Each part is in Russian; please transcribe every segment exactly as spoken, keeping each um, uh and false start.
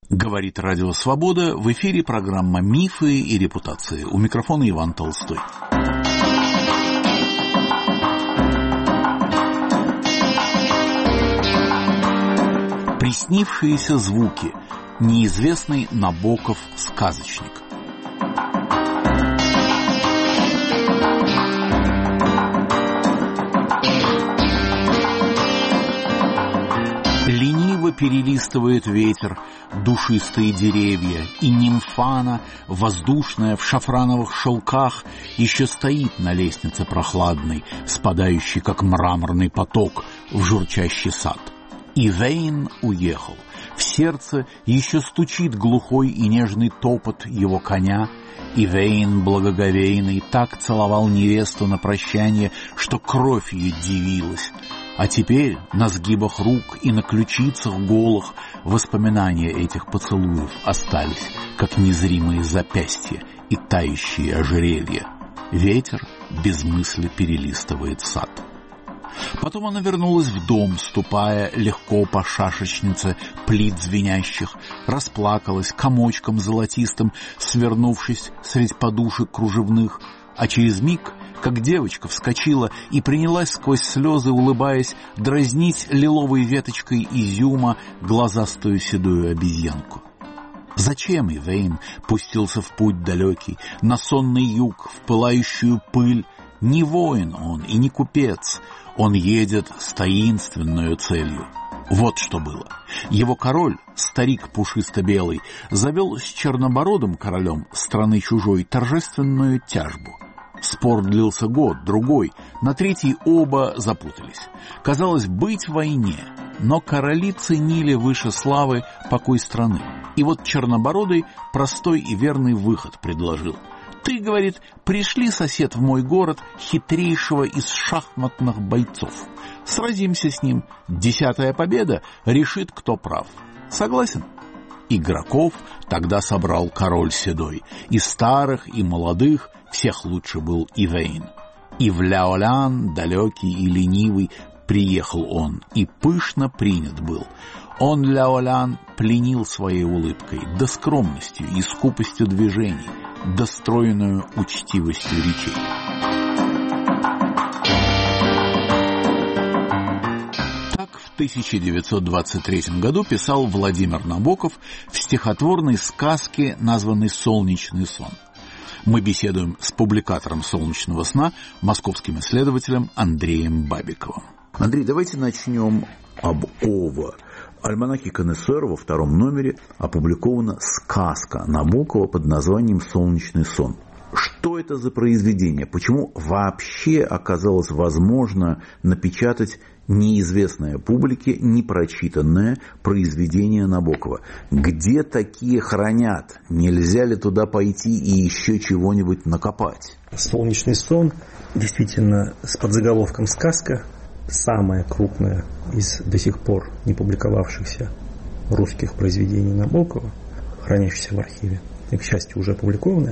Говорит Радио Свобода, в эфире программа «Мифы и репутации». У микрофона Иван Толстой. Приснившиеся звуки. Неизвестный Набоков сказочник. Лениво перелистывает ветер душистые деревья, и нимфана, воздушная в шафрановых шелках, еще стоит на лестнице прохладной, спадающей, как мраморный поток, в журчащий сад. Ивейн уехал. В сердце еще стучит глухой и нежный топот его коня. Ивейн благоговейный так целовал невесту на прощание, что кровь ее дивилась. А теперь на сгибах рук и на ключицах голых воспоминания этих поцелуев остались, как незримые запястья и тающие ожерелья. Ветер без мысли перелистывает сад. Потом она вернулась в дом, ступая легко по шашечнице плит звенящих, расплакалась комочком золотистым, свернувшись средь подушек кружевных, а через миг, как девочка, вскочила и принялась сквозь слезы, улыбаясь, дразнить лиловой веточкой изюма глазастую седую обезьянку. Зачем Ивейн пустился в путь далекий, на сонный юг, в пылающую пыль? Не воин он и не купец, он едет с таинственною целью. Вот что было. Его король, старик пушисто-белый, завел с чернобородым королем страны чужой торжественную тяжбу. Спор длился год, другой, на третий оба запутались. Казалось, быть в войне, но короли ценили выше славы покой страны. И вот чернобородый простой и верный выход предложил. «Ты, — говорит, — пришли, сосед, в мой город хитрейшего из шахматных бойцов. Сразимся с ним. Десятая победа решит, кто прав. Согласен?» Игроков тогда собрал король седой. И старых, и молодых, всех лучше был Ивейн. И в Ляолян, далекий и ленивый, приехал он, и пышно принят был. Он Ляолян пленил своей улыбкой, да скромностью и скупостью движений, достроенную учтивостью речей. Так в тысяча девятьсот двадцать третьем году писал Владимир Набоков в стихотворной сказке, названной «Солнечный сон». Мы беседуем с публикатором «Солнечного сна», московским исследователем Андреем Бабиковым. Андрей, давайте начнем об ОВА. В альманахе КНСР во втором номере опубликована сказка Набокова под названием «Солнечный сон». Что это за произведение? Почему вообще оказалось возможно напечатать неизвестное публике непрочитанное произведение Набокова? Где такие хранят? Нельзя ли туда пойти и еще чего-нибудь накопать? «Солнечный сон» действительно с подзаголовком «Сказка» самая крупная из до сих пор не публиковавшихся русских произведений Набокова, хранящихся в архиве, и, к счастью, уже опубликованная.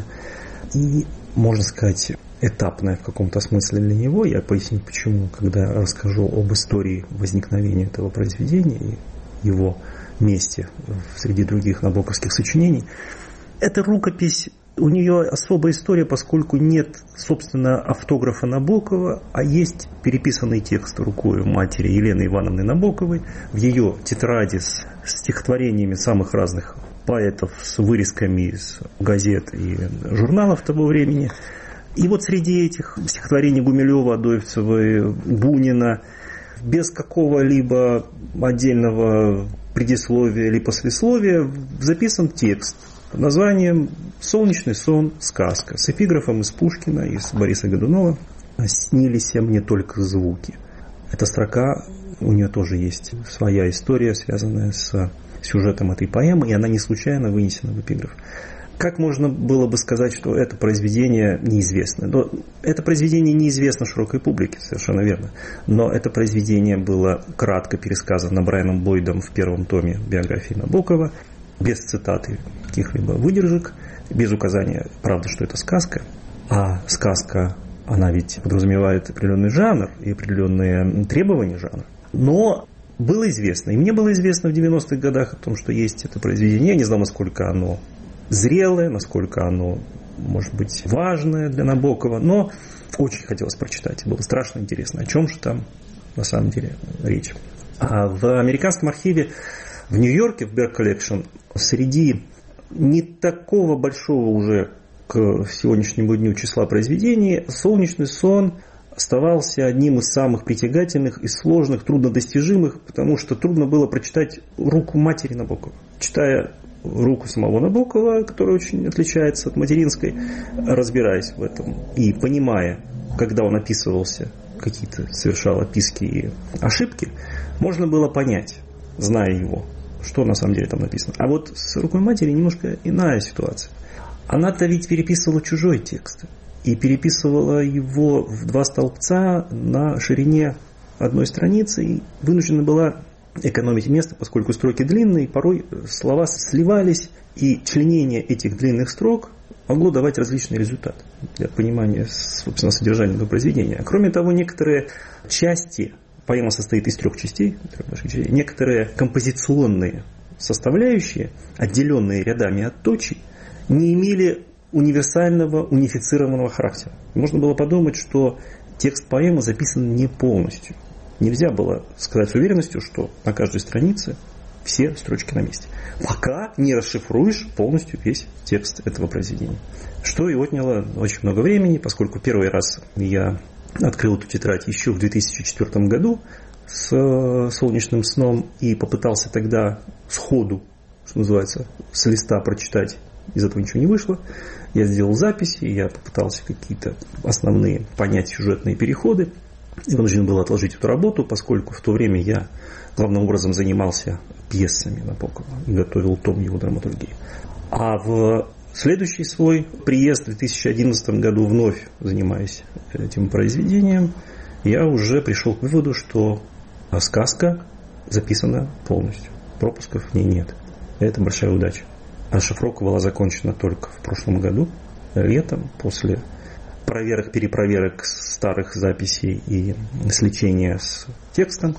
И, можно сказать, этапная в каком-то смысле для него. Я поясню, почему, когда расскажу об истории возникновения этого произведения и его месте среди других набоковских сочинений. Эта рукопись, у нее особая история, поскольку нет, собственно, автографа Набокова, а есть переписанный текст рукой матери Елены Ивановны Набоковой в ее тетради с стихотворениями самых разных поэтов, с вырезками из газет и журналов того времени. И вот среди этих стихотворений Гумилева, Адоевцева, Бунина, без какого-либо отдельного предисловия или послесловия записан текст под названием «Солнечный сон. Сказка» с эпиграфом из Пушкина, из Бориса Годунова «Снились мне только звуки». Эта строка, у нее тоже есть своя история, связанная с сюжетом этой поэмы, и она не случайно вынесена в эпиграф. Как можно было бы сказать, что это произведение неизвестно? Но это произведение неизвестно широкой публике, совершенно верно. Но это произведение было кратко пересказано Брайаном Бойдом в первом томе биографии Набокова, без цитаты каких-либо выдержек, без указания, правда, что это сказка. А сказка, она ведь подразумевает определенный жанр и определенные требования жанра. Но было известно, и мне было известно в девяностых годах о том, что есть это произведение. Я не знал, насколько оно зрелое, насколько оно, может быть, важное для Набокова, но очень хотелось прочитать. Было страшно интересно, о чем же там на самом деле речь. А в американском архиве в Нью-Йорке, в Берг Коллекшн, среди не такого большого уже к сегодняшнему дню числа произведений, «Солнечный сон» оставался одним из самых притягательных и сложных, труднодостижимых, потому что трудно было прочитать руку матери Набокова. Читая руку самого Набокова, которая очень отличается от материнской, разбираясь в этом и понимая, когда он описывался, какие-то совершал описки и ошибки, можно было понять, зная его, что на самом деле там написано. А вот с рукой матери немножко иная ситуация. Она-то ведь переписывала чужой текст. И переписывала его в два столбца на ширине одной страницы. И вынуждена была экономить место, поскольку строки длинные, порой слова сливались. И членение этих длинных строк могло давать различный результат для понимания, собственно, содержания этого произведения. Кроме того, некоторые части, поэма состоит из трех частей, некоторые композиционные составляющие, отделенные рядами от точей, не имели универсального, унифицированного характера. Можно было подумать, что текст поэмы записан не полностью. Нельзя было сказать с уверенностью, что на каждой странице все строчки на месте, пока не расшифруешь полностью весь текст этого произведения. Что и отняло очень много времени, поскольку первый раз я открыл эту тетрадь еще в две тысячи четвёртом году с «Солнечным сном» и попытался тогда сходу, что называется, с листа прочитать. Из этого ничего не вышло. Я сделал записи, я попытался какие-то основные понять сюжетные переходы. И вынужден был отложить эту работу, поскольку в то время я главным образом занимался пьесами Набокова и готовил том его драматургии. А в следующий свой приезд в две тысячи одиннадцатом году, вновь занимаясь этим произведением, я уже пришел к выводу, что сказка записана полностью. Пропусков в ней нет. Это большая удача. Расшифровка была закончена только в прошлом году, летом, после проверок, перепроверок старых записей и сличения с текстом.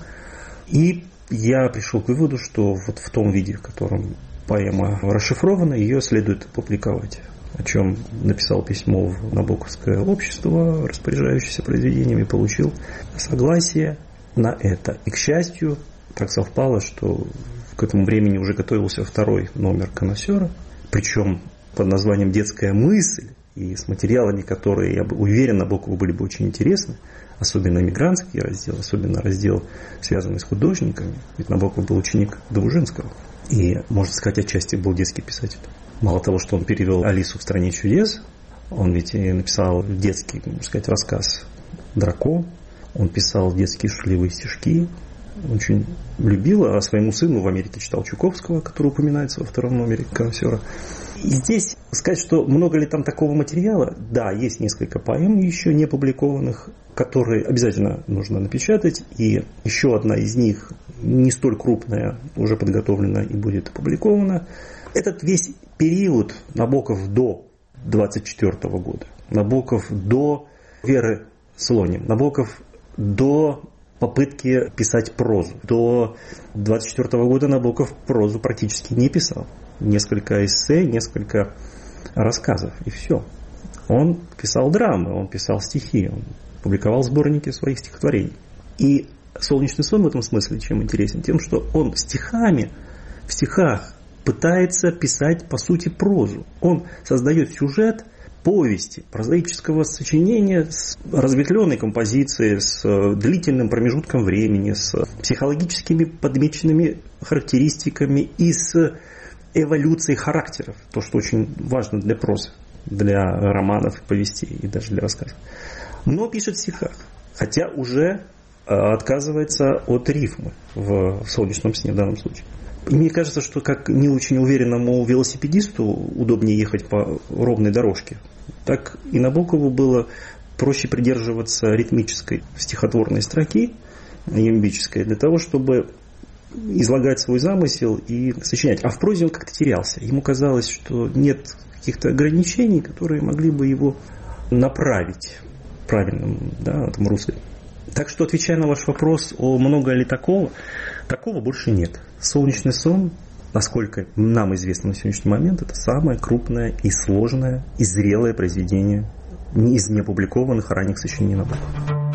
И я пришел к выводу, что вот в том виде, в котором поэма расшифрована, ее следует опубликовать. О чем написал письмо в Набоковское общество, распоряжающееся произведением, и получил согласие на это. И, к счастью, так совпало, что к этому времени уже готовился второй номер «Конносера», причем под названием «Детская мысль», и с материалами, которые, я уверен, Набокову были бы очень интересны, особенно мигрантский раздел, особенно раздел, связанный с художниками, ведь Набоков был ученик Довжинского, и, можно сказать, отчасти был детский писатель. Мало того, что он перевел «Алису в стране чудес», он ведь и написал детский, можно сказать, рассказ «Дракон», он писал детские шутливые стишки, очень любил, а своему сыну в Америке читал Чуковского, который упоминается во втором номере «Конносера». И здесь сказать, что много ли там такого материала, да, есть несколько поэм еще не опубликованных, которые обязательно нужно напечатать, и еще одна из них, не столь крупная, уже подготовлена и будет опубликована. Этот весь период Набоков до двадцать четвёртого года, Набоков до Веры Слоним, Набоков до попытки писать прозу. До двадцать четвёртого года Набоков прозу практически не писал. Несколько эссе, несколько рассказов, и все. Он писал драмы, он писал стихи, он публиковал сборники своих стихотворений. И «Солнечный сон» в этом смысле чем интересен? Тем, что он стихами, в стихах пытается писать, по сути, прозу. Он создает сюжет повести, прозаического сочинения с разветвленной композицией, с длительным промежутком времени, с психологическими подмеченными характеристиками и с эволюцией характеров. То, что очень важно для прозы, для романов, повестей и даже для рассказов. Но пишет в стихах, хотя уже отказывается от рифмы в «Солнечном сне» в данном случае. И мне кажется, что как не очень уверенному велосипедисту удобнее ехать по ровной дорожке, так и Набокову было проще придерживаться ритмической стихотворной строки, ямбической, для того, чтобы излагать свой замысел и сочинять. А в прозе он как-то терялся. Ему казалось, что нет каких-то ограничений, которые могли бы его направить в правильном, да, этом русле. Так что, отвечая на ваш вопрос, о много ли такого, такого больше нет. «Солнечный сон», насколько нам известно на сегодняшний момент, это самое крупное и сложное и зрелое произведение из неопубликованных ранних сочинений Набокова.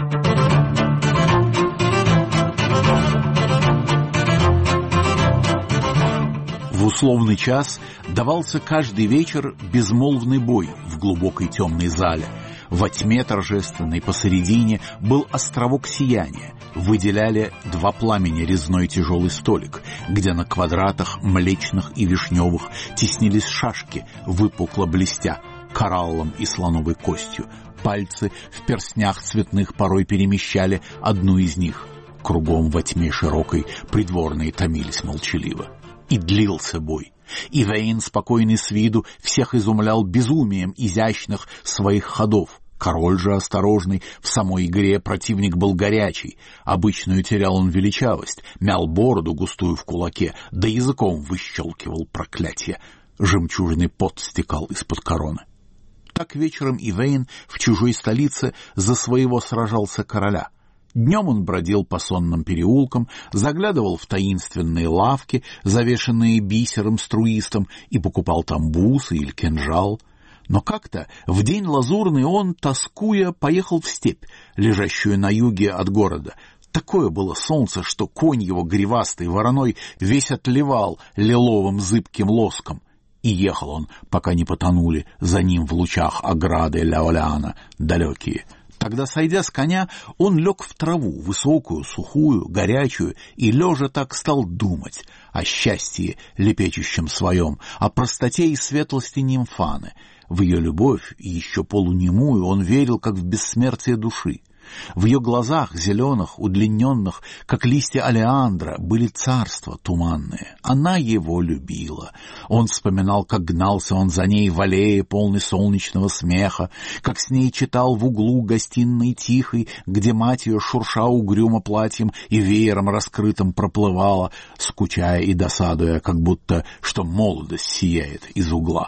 В условный час давался каждый вечер безмолвный бой в глубокой темной зале. Во тьме торжественной посередине был островок сияния. Выделяли два пламени резной тяжелый столик, где на квадратах млечных и вишневых теснились шашки, выпукло блестя, кораллом и слоновой костью. Пальцы в перстнях цветных порой перемещали одну из них. Кругом во тьме широкой придворные томились молчаливо. И длился бой. Ивейн, спокойный с виду, всех изумлял безумием изящных своих ходов. Король же осторожный, в самой игре противник был горячий. Обычную терял он величавость, мял бороду густую в кулаке, да языком выщелкивал проклятие. Жемчужный пот стекал из-под короны. Так вечером Ивейн в чужой столице за своего сражался короля. Днем он бродил по сонным переулкам, заглядывал в таинственные лавки, завешенные бисером струистым, и покупал там бусы или кинжал. Но как-то в день лазурный он, тоскуя, поехал в степь, лежащую на юге от города. Такое было солнце, что конь его гривастый вороной весь отливал лиловым зыбким лоском. И ехал он, пока не потонули за ним в лучах ограды Ляоляна далекие. Тогда, сойдя с коня, он лег в траву, высокую, сухую, горячую, и лежа так стал думать о счастье лепечущем своем, о простоте и светлости нимфаны. В ее любовь, еще полунемую, он верил, как в бессмертие души. В ее глазах, зеленых, удлиненных, как листья олеандра, были царства туманные. Она его любила. Он вспоминал, как гнался он за ней в аллее, полной солнечного смеха, как с ней читал в углу гостиной тихой, где мать ее, шурша угрюмо платьем и веером раскрытым, проплывала, скучая и досадуя, как будто что молодость сияет из угла.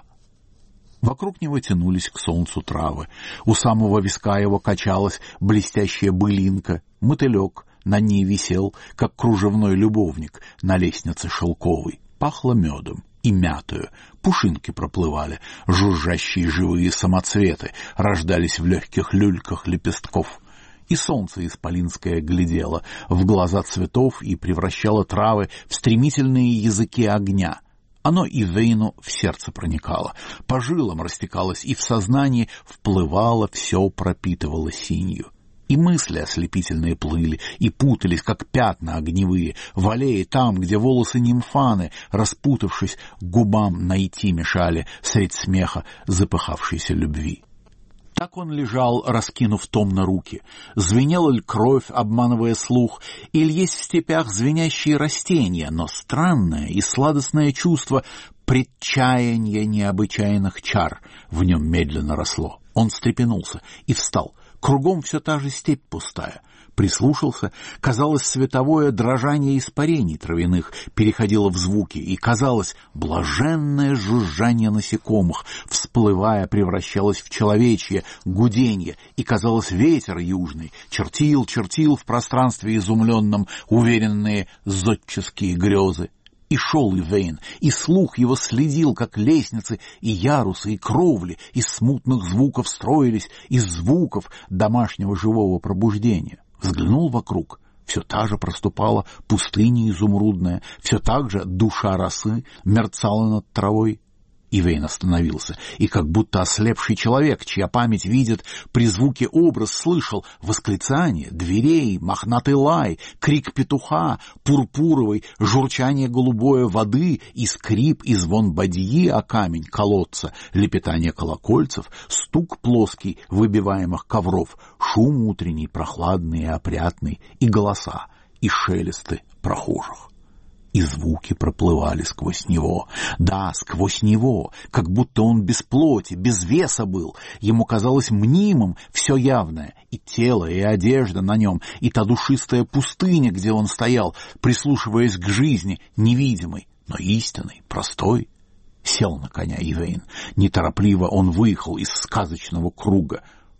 Вокруг него тянулись к солнцу травы. У самого виска его качалась блестящая былинка. Мотылек на ней висел, как кружевной любовник на лестнице шелковой. Пахло медом и мятою. Пушинки проплывали, жужжащие живые самоцветы рождались в легких люльках лепестков. И солнце исполинское глядело в глаза цветов и превращало травы в стремительные языки огня. Оно Ивейну в сердце проникало, по жилам растекалось и в сознании вплывало, все пропитывало синью. И мысли ослепительные плыли и путались, как пятна огневые, в аллее там, где волосы нимфаны, распутавшись, к губам найти мешали средь смеха запыхавшейся любви. Так он лежал, раскинув томно руки. Звенела ли кровь, обманывая слух, или есть в степях звенящие растения, но странное и сладостное чувство предчаяния необычайных чар в нем медленно росло. Он встрепенулся и встал. Кругом все та же степь пустая. Прислушался, казалось, световое дрожание испарений травяных переходило в звуки, и, казалось, блаженное жужжание насекомых, всплывая, превращалось в человечье гуденье, и, казалось, ветер южный чертил, чертил в пространстве изумленном уверенные зодческие грезы. И шел Ивейн, и слух его следил, как лестницы и ярусы, и кровли из смутных звуков строились, из звуков домашнего живого пробуждения. Взглянул вокруг, все та же проступала пустыня изумрудная, все так же душа росы мерцала над травой. Ивейн остановился, и как будто ослепший человек, чья память видит, при звуке образ слышал восклицание дверей, мохнатый лай, крик петуха, пурпуровый, журчание голубое воды и скрип и звон бадьи о камень колодца, лепетание колокольцев, стук плоский выбиваемых ковров, шум утренний, прохладный и опрятный, и голоса, и шелесты прохожих. И звуки проплывали сквозь него. Да, сквозь него, как будто он без плоти, без веса был. Ему казалось мнимым все явное. И тело, и одежда на нем, и та душистая пустыня, где он стоял, прислушиваясь к жизни, невидимой, но истинной, простой. Сел на коня Ивейн. Неторопливо он выехал из сказочного круга.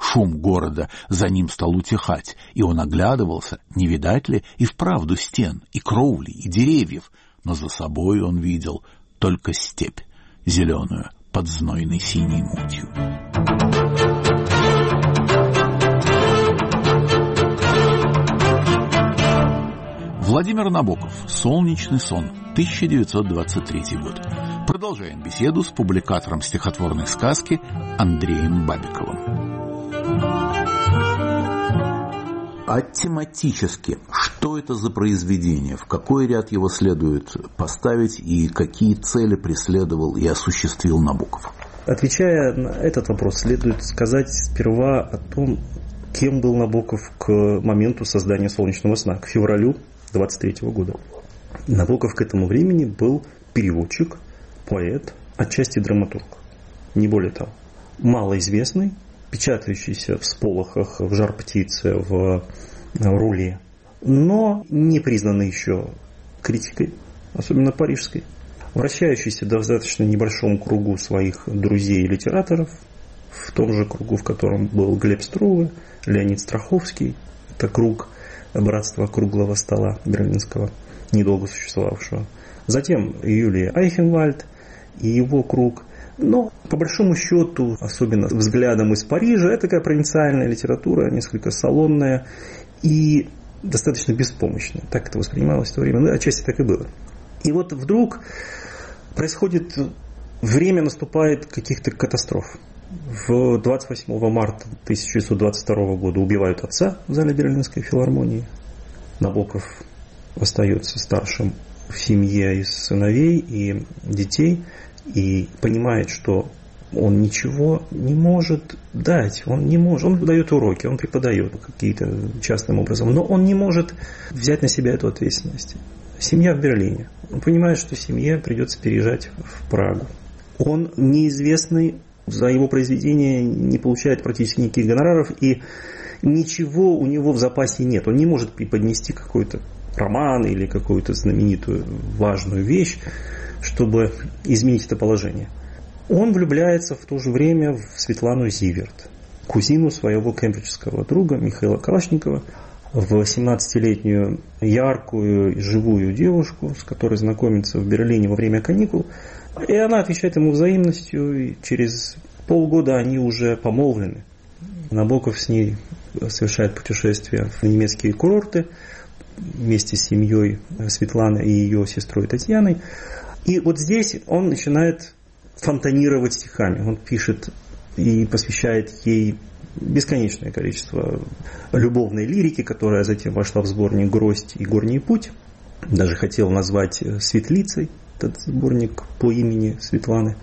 Шум города за ним стал утихать, и он оглядывался, не видать ли и вправду стен, и кровли, и деревьев, но за собой он видел только степь, зеленую под знойной синей мутью. Владимир Набоков. «Солнечный сон», тысяча девятьсот двадцать третий год. Продолжаем беседу с публикатором стихотворной сказки Андреем Бабиковым. А тематически, что это за произведение, в какой ряд его следует поставить и какие цели преследовал и осуществил Набоков? Отвечая на этот вопрос, следует сказать сперва о том, кем был Набоков к моменту создания «Солнечного сна», к февралю двадцать третьего года. Набоков к этому времени был переводчик, поэт, отчасти драматург, не более того. Малоизвестный, печатающийся в «Сполохах», в «Жар птицы», в «Руле», но не признанный еще критикой, особенно парижской, вращающийся в достаточно небольшом кругу своих друзей и литераторов, в том же кругу, в котором был Глеб Струве, Леонид Страховский, это круг братства круглого стола берлинского, недолго существовавшего. Затем Юлия Айхенвальд и его круг. Но, по большому счету, особенно взглядом из Парижа, это такая провинциальная литература, несколько салонная и достаточно беспомощная. Так это воспринималось в то время. Ну, отчасти так и было. И вот вдруг происходит, время наступает каких-то катастроф. В двадцать восьмого марта тысяча девятьсот двадцать второго года убивают отца в зале Берлинской филармонии. Набоков остается старшим в семье из сыновей и детей и понимает, что он ничего не может дать. Он не может. Он дает уроки, он преподает какие-то частным образом, но он не может взять на себя эту ответственность. Семья в Берлине. Он понимает, что семье придется переезжать в Прагу. Он неизвестный, за его произведение не получает практически никаких гонораров, и ничего у него в запасе нет. Он не может преподнести какой-то роман или какую-то знаменитую важную вещь, чтобы изменить это положение. Он влюбляется в то же время в Светлану Зиверт, кузину своего кембриджского друга Михаила Калашникова, в семнадцатилетнюю яркую и живую девушку, с которой знакомится в Берлине во время каникул. И она отвечает ему взаимностью, и через полгода они уже помолвлены. Набоков с ней совершает путешествия в немецкие курорты вместе с семьей Светланы и ее сестрой Татьяной. И вот здесь он начинает фонтанировать стихами. Он пишет и посвящает ей бесконечное количество любовной лирики, которая затем вошла в сборник «Гроздь» и «Горний путь». Даже хотел назвать «Светлицей» этот сборник по имени Светланы.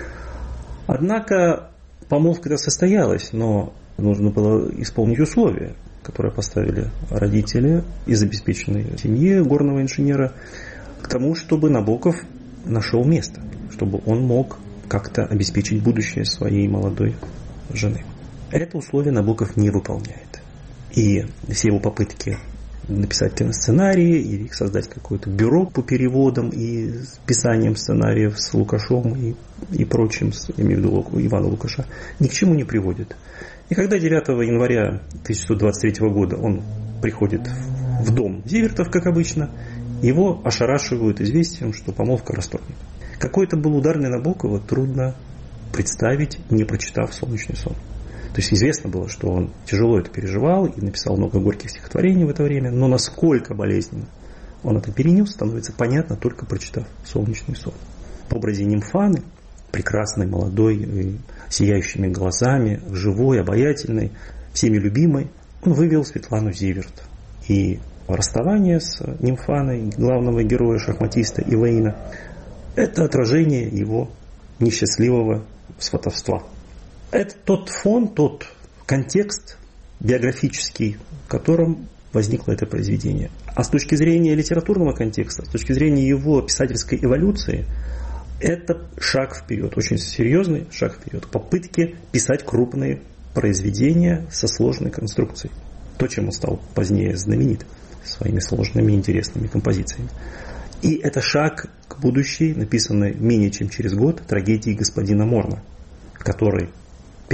Однако помолвка-то состоялась, но нужно было исполнить условия, которые поставили родители из обеспеченной семьи горного инженера, к тому, чтобы Набоков нашел место, чтобы он мог как-то обеспечить будущее своей молодой жены. Это условие Набоков не выполняет. И все его попытки написать киносценарии или создать какое-то бюро по переводам и писанием сценариев с Лукашом и, и прочим, я имею в виду Ивана Лукаша, ни к чему не приводит. И когда девятого января тысяча девятьсот двадцать третьего года он приходит в дом Зивертов, как обычно, его ошарашивают известием, что помолвка расторгнута. Какой это был удар для Набокова, трудно представить, не прочитав «Солнечный сон». То есть известно было, что он тяжело это переживал и написал много горьких стихотворений в это время, но насколько болезненно он это перенес, становится понятно, только прочитав «Солнечный сон». В образе нимфаны, прекрасной, молодой, сияющими глазами, живой, обаятельной, всеми любимой, он вывел Светлану Зиверт. И расставание с нимфаной, главного героя, шахматиста Ивейна, это отражение его несчастливого сватовства. Это тот фон, тот контекст биографический, в котором возникло это произведение. А с точки зрения литературного контекста, с точки зрения его писательской эволюции, это шаг вперед, очень серьезный шаг вперед, попытки писать крупные произведения со сложной конструкцией. То, чем он стал позднее знаменит, своими сложными интересными композициями. И это шаг к будущей, написанной менее чем через год, трагедии господина Морна, который пять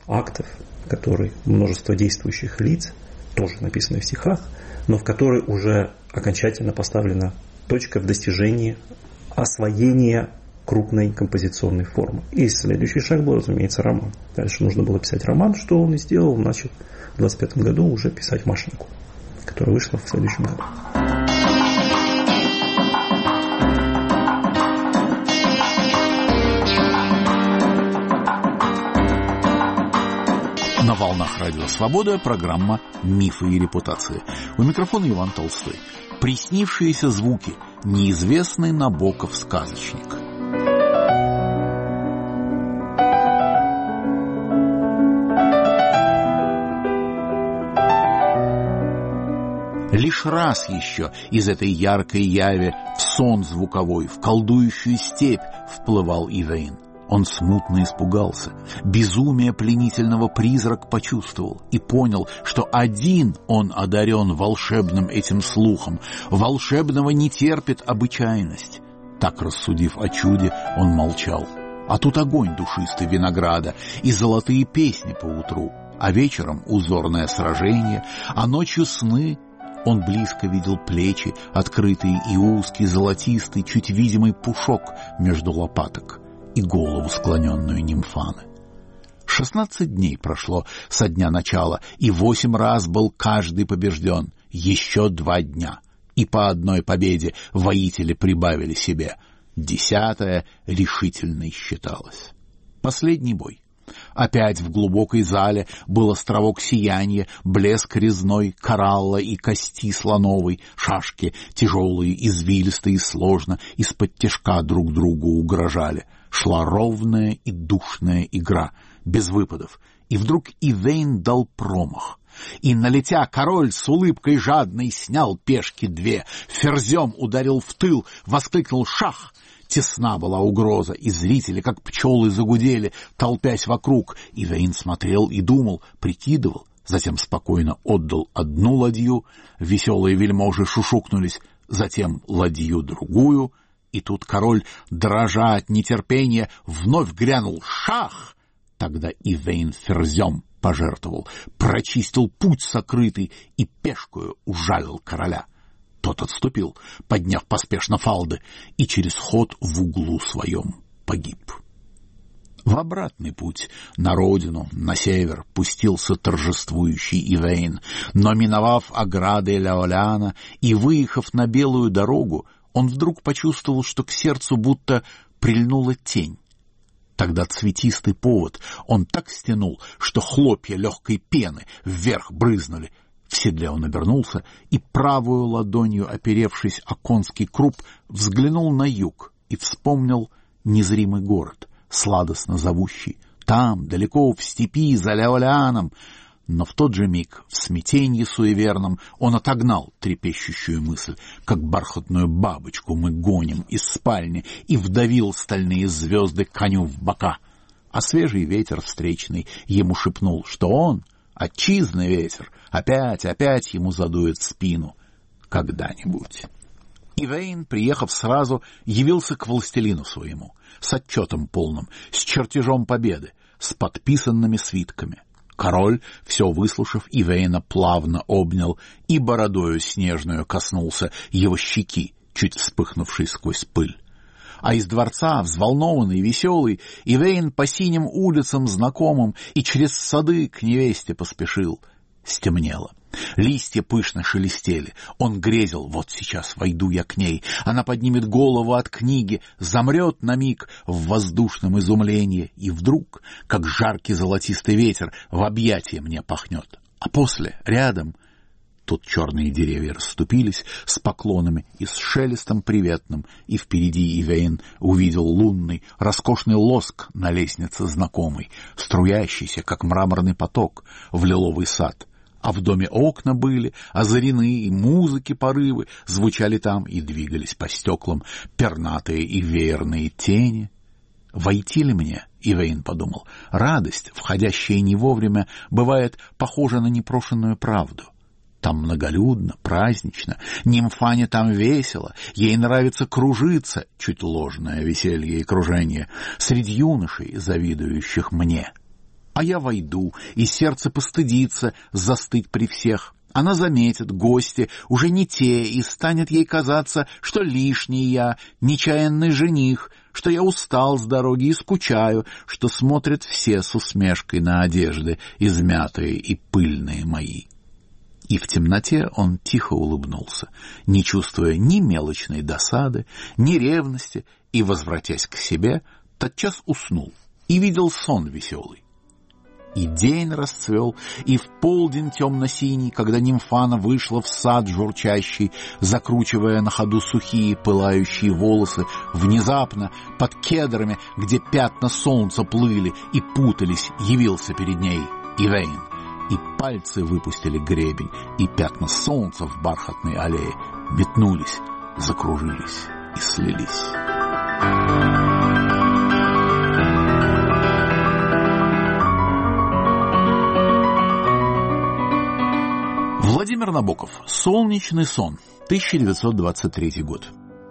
актов, в которой множество действующих лиц, тоже написано в стихах, но в которой уже окончательно поставлена точка в достижении освоения крупной композиционной формы. И следующий шаг был, разумеется, роман. Дальше нужно было писать роман, что он и сделал, начал в двадцать пятом году уже писать «Машеньку», которая вышла в следующем году. На волнах Радио Свобода программа «Мифы и репутации». У микрофона Иван Толстой. Приснившиеся звуки. Неизвестный Набоков сказочник. Лишь раз еще из этой яркой яви в сон звуковой, в колдующую степь вплывал Ивейн. Он смутно испугался, безумие пленительного призрак почувствовал и понял, что один он одарен волшебным этим слухом, волшебного не терпит обычайность. Так, рассудив о чуде, он молчал. А тут огонь душистый винограда и золотые песни поутру, а вечером узорное сражение, а ночью сны. Он близко видел плечи, открытые и узкий, золотистый, чуть видимый пушок между лопаток и голову, склоненную Нимфаны. Шестнадцать дней прошло со дня начала, и восемь раз был каждый побежден. Еще два дня, и по одной победе воители прибавили себе. Десятая решительной считалась. Последний бой. Опять в глубокой зале был островок сияния, блеск резной, коралла и кости слоновой, шашки тяжелые, извилистые и сложно, из-под тишка друг другу угрожали. Шла ровная и душная игра, без выпадов. И вдруг Ивейн дал промах. И, налетя, король с улыбкой жадной снял пешки две, ферзем ударил в тыл, воскликнул «Шах!». Тесна была угроза, и зрители, как пчелы, загудели, толпясь вокруг. Ивейн смотрел и думал, прикидывал, затем спокойно отдал одну ладью, веселые вельможи шушукнулись, затем ладью другую, и тут король, дрожа от нетерпения, вновь грянул «Шах!». Тогда Ивейн ферзем пожертвовал, прочистил путь сокрытый и пешкою ужалил короля. Тот отступил, подняв поспешно фалды, и через ход в углу своем погиб. В обратный путь на родину, на север, пустился торжествующий Ивейн, но, миновав ограды Леоляна и выехав на белую дорогу, он вдруг почувствовал, что к сердцу будто прильнула тень. Тогда цветистый повод он так стянул, что хлопья легкой пены вверх брызнули. В седле он обернулся и, правую ладонью оперевшись о конский круп, взглянул на юг и вспомнил незримый город, сладостно зовущий, там, далеко в степи, за Леоляном. Но в тот же миг, в смятенье суеверном, он отогнал трепещущую мысль, как бархатную бабочку мы гоним из спальни, и вдавил стальные звезды коню в бока. А свежий ветер встречный ему шепнул, что он, отчизный ветер, опять, опять ему задует спину когда-нибудь. Ивейн, приехав сразу, явился к властелину своему, с отчетом полным, с чертежом победы, с подписанными свитками. Король, все выслушав, Ивейна плавно обнял и бородою снежную коснулся его щеки, чуть вспыхнувшей сквозь пыль. А из дворца, взволнованный, веселый, Ивейн по синим улицам знакомым и через сады к невесте поспешил. Стемнело. Листья пышно шелестели. Он грезил, вот сейчас войду я к ней. Она поднимет голову от книги, замрет на миг в воздушном изумлении, и вдруг, как жаркий золотистый ветер, в объятия мне пахнет. А после, рядом... Тут черные деревья расступились с поклонами и с шелестом приветным, и впереди Ивейн увидел лунный, роскошный лоск на лестнице знакомый, струящийся, как мраморный поток, в лиловый сад. А в доме окна были, озарены, и музыки порывы звучали там, и двигались по стеклам пернатые и веерные тени. «Войти ли мне?» — Ивейн подумал. «Радость, входящая не вовремя, бывает похожа на непрошенную правду. Там многолюдно, празднично, Нимфане там весело, ей нравится кружиться, чуть ложное веселье и кружение, среди юношей, завидующих мне. А я войду, и сердце постыдится застыть при всех. Она заметит, гости уже не те, и станет ей казаться, что лишний я, нечаянный жених, что я устал с дороги и скучаю, что смотрят все с усмешкой на одежды, измятые и пыльные мои. И в темноте он тихо улыбнулся, не чувствуя ни мелочной досады, ни ревности, и, возвратясь к себе, тотчас уснул и видел сон веселый. И день расцвел, и в полдень темно-синий, когда нимфана вышла в сад журчащий, закручивая на ходу сухие пылающие волосы, внезапно под кедрами, где пятна солнца плыли и путались, явился перед ней Ивейн. И пальцы выпустили гребень, и пятна солнца в бархатной аллее метнулись, закружились и слились. Владимир Набоков. «Солнечный сон», тысяча девятьсот двадцать третий год.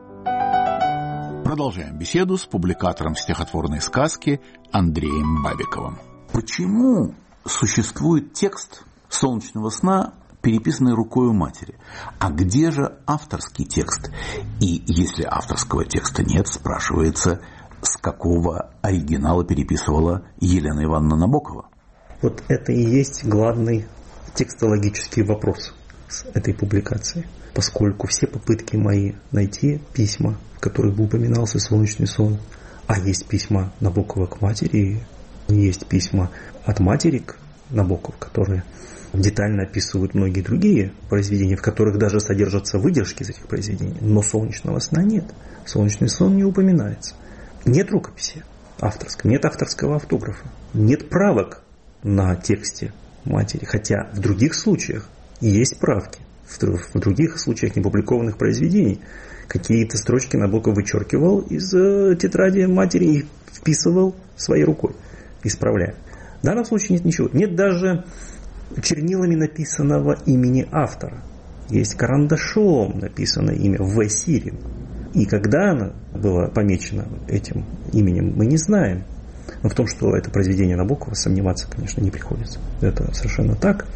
Продолжаем беседу с публикатором стихотворной сказки Андреем Бабиковым. Почему существует текст «Солнечного сна», переписанный рукою матери? А где же авторский текст? И если авторского текста нет, спрашивается, с какого оригинала переписывала Елена Ивановна Набокова? Вот это и есть главный текстологический вопрос с этой публикации, поскольку все попытки мои найти письма, в которых бы упоминался «Солнечный сон», а есть письма Набокова к матери, есть письма от матери к Набокову, которые детально описывают многие другие произведения, в которых даже содержатся выдержки из этих произведений, но «Солнечного сна» нет. «Солнечный сон» не упоминается. Нет рукописи авторской, нет авторского автографа, нет правок на тексте матери, хотя в других случаях есть правки, в других случаях непубликованных произведений какие-то строчки Набоков вычеркивал из э, тетради матери и вписывал своей рукой, исправляя. В данном случае нет ничего, нет даже чернилами написанного имени автора, есть карандашом написано имя В. Сирин, и когда оно было помечено этим именем, мы не знаем. Но в том, что это произведение Набокова, сомневаться, конечно, не приходится. Это совершенно так.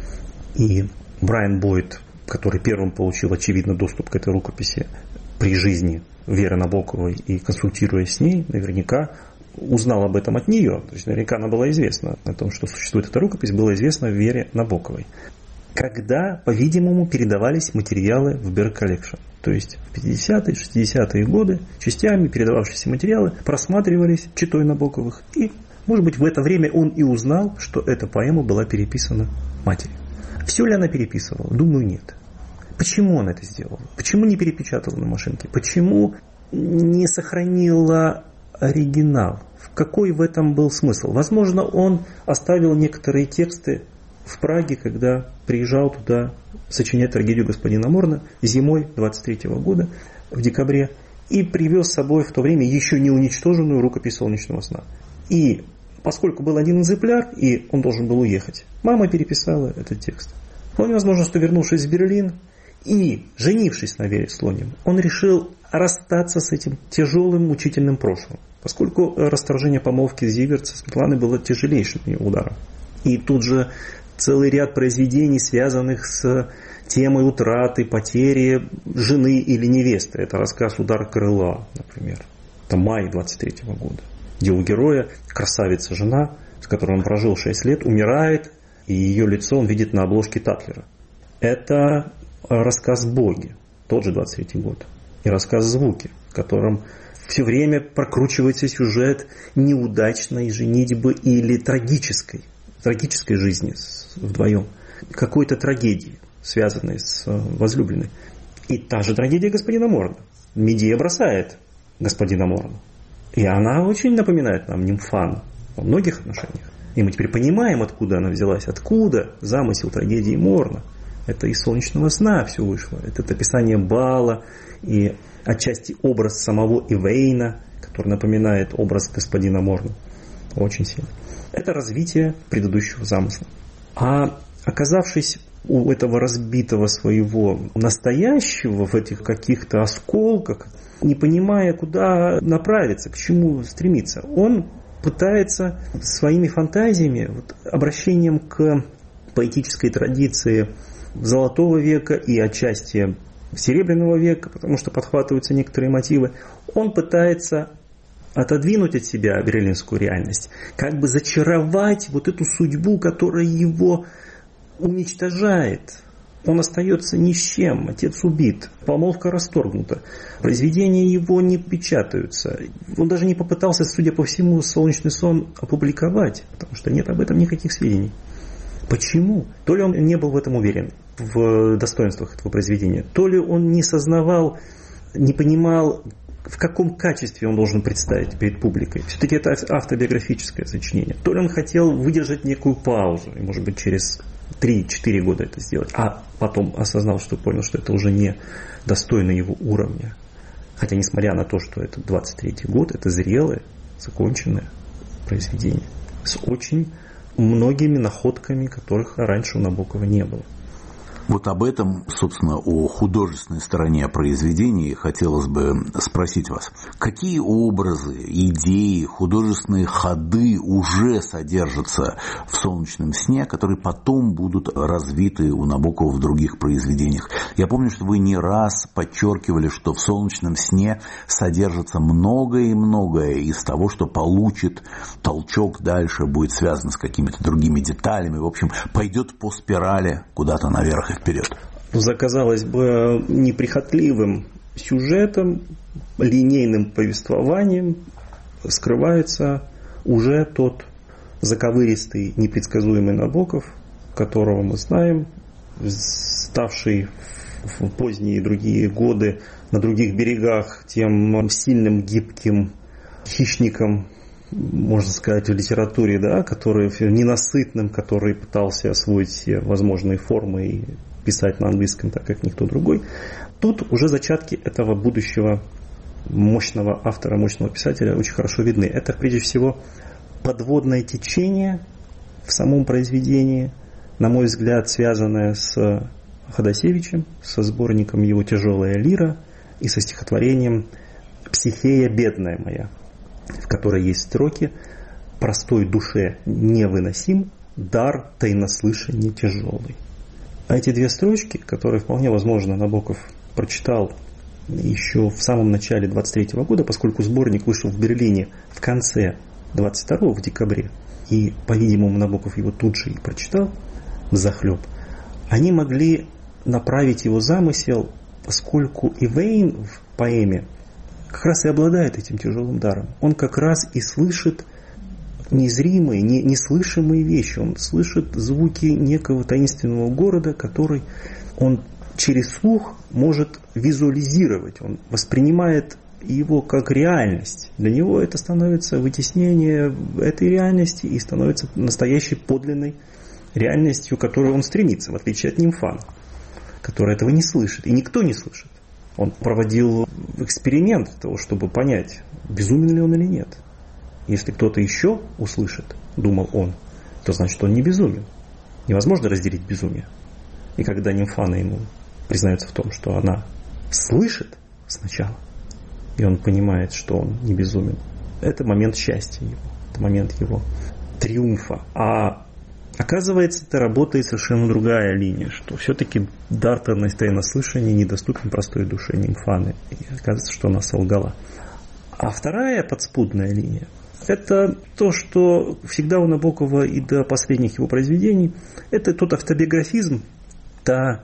И Брайан Бойд, который первым получил, очевидно, доступ к этой рукописи при жизни Веры Набоковой и консультируясь с ней, наверняка узнал об этом от нее. То есть наверняка она была известна о том, что существует эта рукопись, было известно Вере Набоковой. Когда, по-видимому, передавались материалы в Берг Коллекшн. То есть в пятидесятые, шестидесятые годы частями передававшиеся материалы просматривались читой Набоковых. И, может быть, в это время он и узнал, что эта поэма была переписана матерью. Все ли она переписывала? Думаю, нет. Почему он это сделал? Почему не перепечатала на машинке? Почему не сохранила оригинал? Какой в этом был смысл? Возможно, он оставил некоторые тексты в Праге, когда приезжал туда сочинять трагедию господина Морна зимой двадцать третьего года, в декабре, и привез с собой в то время еще не уничтоженную рукопись «Солнечного сна». И поскольку был один экземпляр, и он должен был уехать, мама переписала этот текст. Вполне возможно, что, вернувшись в Берлин и женившись на Вере Слоним, он решил расстаться с этим тяжелым, мучительным прошлым, поскольку расторжение помолвки Зиверта с Светланой было тяжелейшим ударом. И тут же целый ряд произведений, связанных с темой утраты, потери жены или невесты. Это рассказ «Удар крыла», например. Это май двадцать третьего года, где у героя красавица-жена, с которой он прожил шесть лет, умирает, и ее лицо он видит на обложке Татлера. Это рассказ «Боги», тот же двадцать третий год. И рассказ «Звуки», в котором все время прокручивается сюжет неудачной женитьбы или трагической, трагической жизни вдвоем, какой-то трагедии, связанной с возлюбленной. И та же трагедия господина Морна. Медея бросает господина Морна. И она очень напоминает нам Нимфану во многих отношениях. И мы теперь понимаем, откуда она взялась, откуда замысел трагедии Морна. Это из «Солнечного сна» все вышло. Это описание бала и отчасти образ самого Ивейна, который напоминает образ господина Морна. Очень сильно. Это развитие предыдущего замысла. А оказавшись у этого разбитого своего настоящего в этих каких-то осколках, не понимая, куда направиться, к чему стремиться, он пытается своими фантазиями, вот, обращением к поэтической традиции Золотого века и отчасти Серебряного века, потому что подхватываются некоторые мотивы, он пытается отодвинуть от себя берлинскую реальность, как бы зачаровать вот эту судьбу, которая его уничтожает. Он остается ни с чем, отец убит, помолвка расторгнута, произведения его не печатаются. Он даже не попытался, судя по всему, «Солнечный сон» опубликовать, потому что нет об этом никаких сведений. Почему? То ли он не был в этом уверен, в достоинствах этого произведения, то ли он не сознавал, не понимал, в каком качестве он должен представить перед публикой. Все-таки это автобиографическое сочинение. То ли он хотел выдержать некую паузу, и, может быть, через три-четыре года это сделать, а потом осознал, что понял, что это уже не достойно его уровня. Хотя, несмотря на то, что это двадцать третий год, это зрелое, законченное произведение с очень многими находками, которых раньше у Набокова не было. Вот об этом, собственно, о художественной стороне произведения хотелось бы спросить вас. Какие образы, идеи, художественные ходы уже содержатся в «Солнечном сне», которые потом будут развиты у Набокова в других произведениях? Я помню, что вы не раз подчеркивали, что в «Солнечном сне» содержится многое и многое из того, что получит толчок дальше, будет связано с какими-то другими деталями. В общем, пойдет по спирали куда-то наверх и вперед. За, казалось бы, неприхотливым сюжетом, линейным повествованием скрывается уже тот заковыристый, непредсказуемый Набоков, которого мы знаем, ставший в поздние другие годы на других берегах тем сильным, гибким хищником, можно сказать, в литературе, да, который ненасытным, который пытался освоить все возможные формы и писать на английском так, как никто другой. Тут уже зачатки этого будущего мощного автора, мощного писателя очень хорошо видны. Это, прежде всего, подводное течение в самом произведении, на мой взгляд, связанное с Ходосевичем, со сборником его «Тяжелая лира» и со стихотворением «Психея бедная моя», в которой есть строки: «Простой душе невыносим, дар тайнослышания тяжелый». А эти две строчки, которые вполне возможно Набоков прочитал еще в самом начале двадцать третьего года, поскольку сборник вышел в Берлине в конце двадцать второго, в декабре, и, по-видимому, Набоков его тут же и прочитал взахлеб, они могли направить его замысел, поскольку Ивейн в поэме как раз и обладает этим тяжелым даром. Он как раз и слышит незримые, не, неслышимые вещи. Он слышит звуки некого таинственного города, который он через слух может визуализировать. Он воспринимает его как реальность. Для него это становится вытеснение этой реальности и становится настоящей подлинной реальностью, к которой он стремится, в отличие от Нимфана, который этого не слышит. И никто не слышит. Он проводил эксперимент для того, чтобы понять, безумен ли он или нет. Если кто-то еще услышит, думал он, то значит он не безумен. Невозможно разделить безумие. И когда Нимфана ему признается в том, что она слышит сначала, и он понимает, что он не безумен, это момент счастья его, это момент его триумфа. А оказывается, это работает совершенно другая линия, что все-таки дар тайнослышания недоступен простой душе Нимфаны. И оказывается, что она солгала. А вторая подспудная линия – это то, что всегда у Набокова и до последних его произведений, это тот автобиографизм, та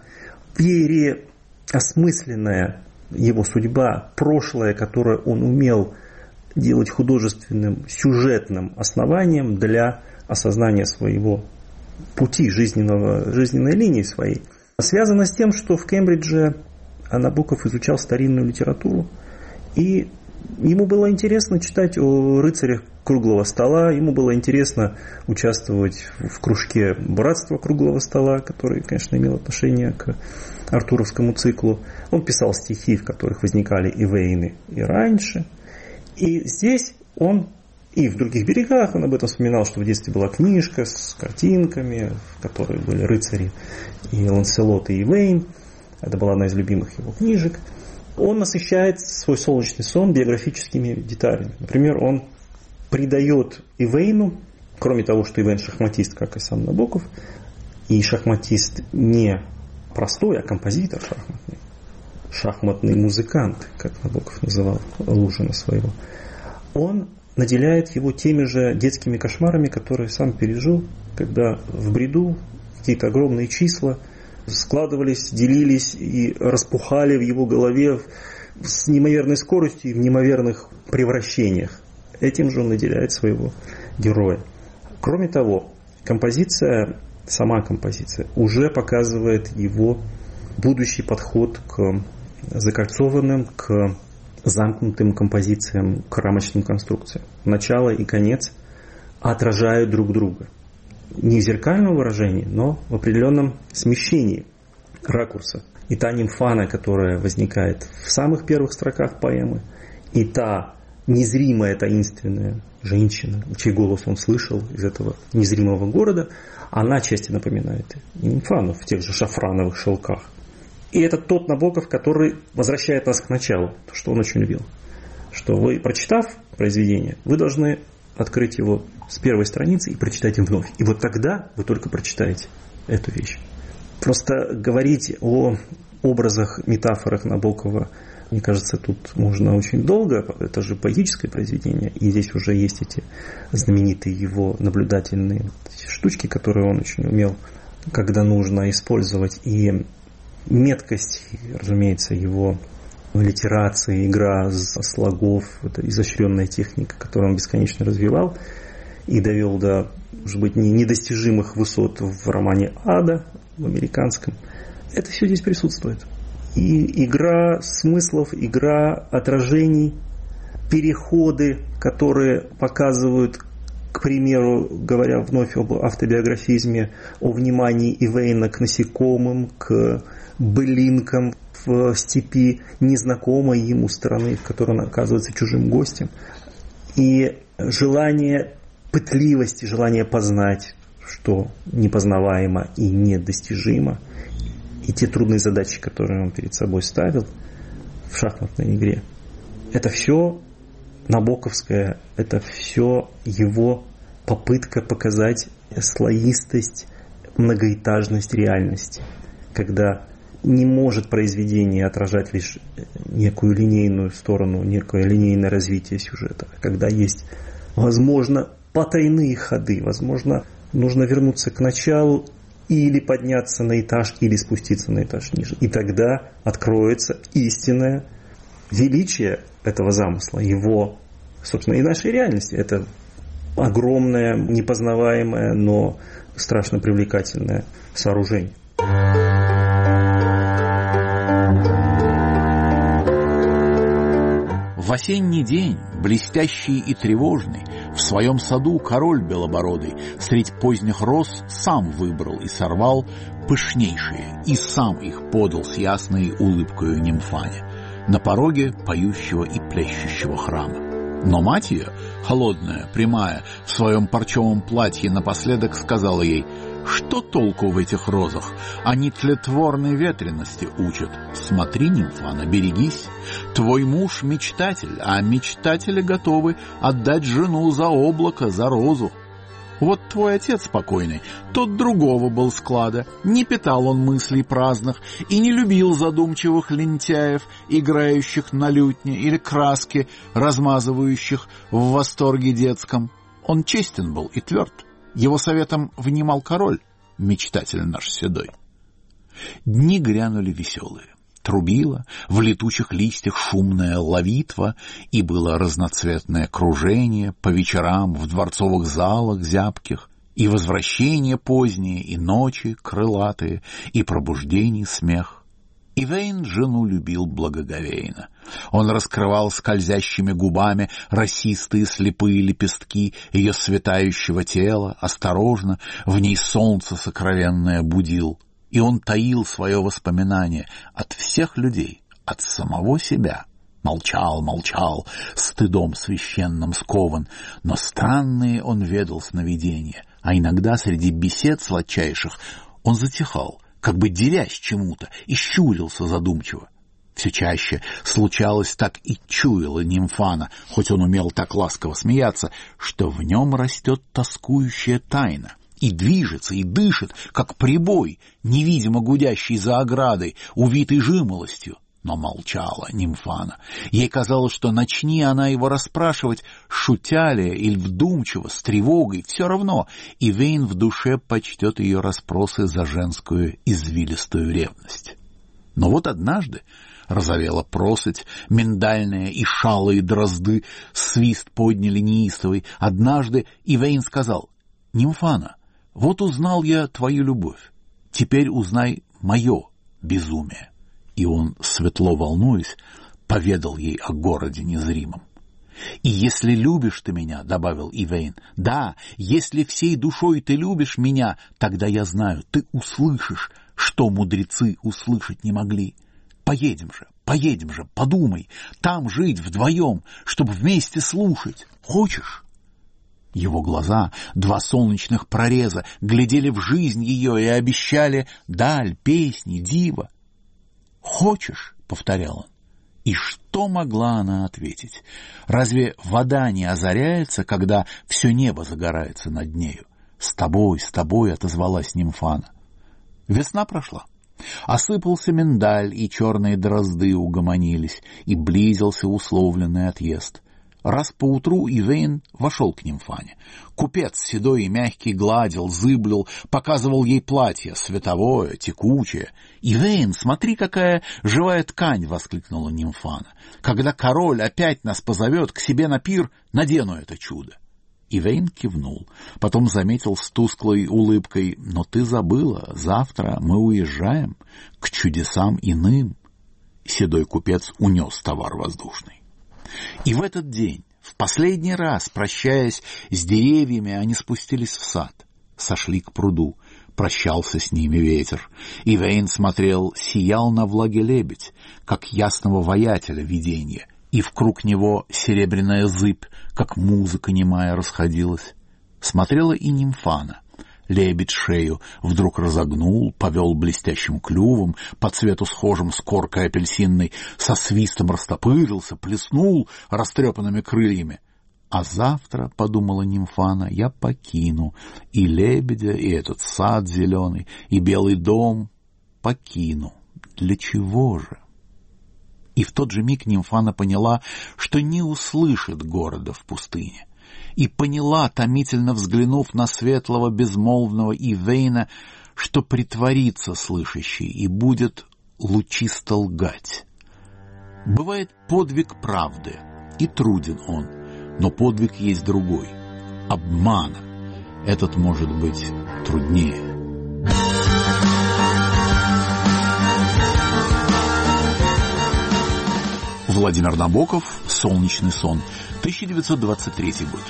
переосмысленная его судьба, прошлое, которое он умел делать художественным, сюжетным основанием для осознания своего пути жизненного, жизненной линии своей. Связано с тем, что в Кембридже Набоков изучал старинную литературу, и ему было интересно читать о рыцарях круглого стола, ему было интересно участвовать в кружке братства круглого стола, который, конечно, имел отношение к артуровскому циклу. Он писал стихи, в которых возникали Ивейны и раньше. И здесь он, и в других берегах, он об этом вспоминал, что в детстве была книжка с картинками, в которой были рыцари и Ланселот и Ивейн. Это была одна из любимых его книжек. Он насыщает свой «Солнечный сон» биографическими деталями. Например, он придает Ивейну, кроме того, что Ивейн шахматист, как и сам Набоков, и шахматист не простой, а композитор шахматный, шахматный музыкант, как Набоков называл Лужина своего, он наделяет его теми же детскими кошмарами, которые сам пережил, когда в бреду какие-то огромные числа складывались, делились и распухали в его голове с неимоверной скоростью и в неимоверных превращениях. Этим же он наделяет своего героя. Кроме того, композиция, сама композиция, уже показывает его будущий подход к закольцованным, к замкнутым композициям, к рамочным конструкциям. Начало и конец отражают друг друга. Не в зеркальном выражении, но в определенном смещении ракурса. И та нимфана, которая возникает в самых первых строках поэмы, и та незримая, таинственная женщина, чей голос он слышал из этого незримого города, она отчасти напоминает и нимфану в тех же шафрановых шелках. И это тот Набоков, который возвращает нас к началу, то, что он очень любил. Что вы, прочитав произведение, вы должны открыть его с первой страницы и прочитать им вновь. И вот тогда вы только прочитаете эту вещь. Просто говорить о образах, метафорах Набокова, мне кажется, тут можно очень долго. Это же поэтическое произведение. И здесь уже есть эти знаменитые его наблюдательные штучки, которые он очень умел, когда нужно использовать. И меткость, разумеется, его литерации, игра слогов, это изощренная техника, которую он бесконечно развивал и довел до, может быть, недостижимых высот в романе «Ада», в американском. Это все здесь присутствует. И игра смыслов, игра отражений, переходы, которые показывают, к примеру, говоря вновь об автобиографизме, о внимании Ивейна к насекомым, к былинкам в степи, незнакомой ему страны, в которой он оказывается чужим гостем. И желание пытливости, желание познать, что непознаваемо и недостижимо, и те трудные задачи, которые он перед собой ставил в шахматной игре, это все набоковское, это все его попытка показать слоистость, многоэтажность реальности, когда не может произведение отражать лишь некую линейную сторону, некое линейное развитие сюжета, когда есть, возможно, потайные ходы, возможно, нужно вернуться к началу или подняться на этаж, или спуститься на этаж ниже. И тогда откроется истинное величие этого замысла, его, собственно, и нашей реальности. Это огромное, непознаваемое, но страшно привлекательное сооружение. В осенний день, блестящий и тревожный, в своем саду король белобородый средь поздних роз сам выбрал и сорвал пышнейшие, и сам их подал с ясной улыбкою нимфане на пороге поющего и плещущего храма. Но мать ее, холодная, прямая, в своем парчевом платье напоследок сказала ей: «Что толку в этих розах? Они тлетворной ветрености учат. Смотри, нимфана, берегись. Твой муж мечтатель, а мечтатели готовы отдать жену за облако, за розу. Вот твой отец покойный, тот другого был склада, не питал он мыслей праздных и не любил задумчивых лентяев, играющих на лютне или краске, размазывающих в восторге детском. Он честен был и тверд. Его советом внимал король, мечтатель наш седой». Дни грянули веселые. Трубила, в летучих листьях шумная ловитва, и было разноцветное кружение по вечерам в дворцовых залах зябких, и возвращения поздние, и ночи крылатые, и пробуждений смех. Ивейн жену любил благоговейно. Он раскрывал скользящими губами росистые слепые лепестки ее светающего тела, осторожно в ней солнце сокровенное будил. И он таил свое воспоминание от всех людей, от самого себя. Молчал, молчал, стыдом священным скован, но странные он ведал сновидения, а иногда среди бесед сладчайших он затихал, как бы делясь чему-то, и щурился задумчиво. Все чаще случалось, так и чуяла Нимфана, хоть он умел так ласково смеяться, что в нем растет тоскующая тайна, и движется, и дышит, как прибой, невидимо гудящий за оградой, увитый жимолостью. Но молчала Нимфана. Ей казалось, что начни она его расспрашивать, шутя ли или вдумчиво, с тревогой, все равно, Ивейн в душе почтет ее расспросы за женскую извилистую ревность. Но вот однажды розовела просыть, миндальная и шалые дрозды свист подняли неистовый. Однажды Ивейн сказал: «Нимфана, вот узнал я твою любовь, теперь узнай мое безумие». И он, светло волнуясь, поведал ей о городе незримом. «И если любишь ты меня, — добавил Ивейн, — да, если всей душой ты любишь меня, тогда я знаю, ты услышишь, что мудрецы услышать не могли. Поедем же, поедем же, подумай, там жить вдвоем, чтобы вместе слушать. Хочешь?» Его глаза, два солнечных прореза, глядели в жизнь ее и обещали даль, песни, диво. «Хочешь?» — повторял он. И что могла она ответить? Разве вода не озаряется, когда все небо загорается над нею? «С тобой, с тобой», — отозвалась Нимфана. Весна прошла. Осыпался миндаль, и черные дрозды угомонились, и близился условленный отъезд. Раз поутру Ивейн вошел к Нимфане. Купец седой и мягкий гладил, зыблил, показывал ей платье, световое, текучее. «Ивейн, смотри, какая живая ткань!» — воскликнула Нимфана. «Когда король опять нас позовет к себе на пир, надену это чудо». Ивейн кивнул, потом заметил с тусклой улыбкой: «Но ты забыла, завтра мы уезжаем к чудесам иным». Седой купец унес товар воздушный. И в этот день, в последний раз, прощаясь с деревьями, они спустились в сад, сошли к пруду. Прощался с ними ветер. Ивейн смотрел, сиял на влаге лебедь, как ясного воятеля виденье, и вкруг него серебряная зыбь, как музыка немая, расходилась. Смотрела и Нимфана. Лебедь шею вдруг разогнул, повел блестящим клювом, по цвету схожим с коркой апельсинной, со свистом растопырился, плеснул растрепанными крыльями. А завтра, — подумала Нимфана, — я покину и лебедя, и этот сад зеленый, и белый дом. Покину. Для чего же? И в тот же миг Нимфана поняла, что не услышит города в пустыне. И поняла, томительно взглянув на светлого безмолвного Ивейна, что притворится слышащей и будет лучисто лгать. Бывает подвиг правды, и труден он, но подвиг есть другой — обмана. Этот может быть труднее. Владимир Набоков, «Солнечный сон», тысяча девятьсот двадцать третий год.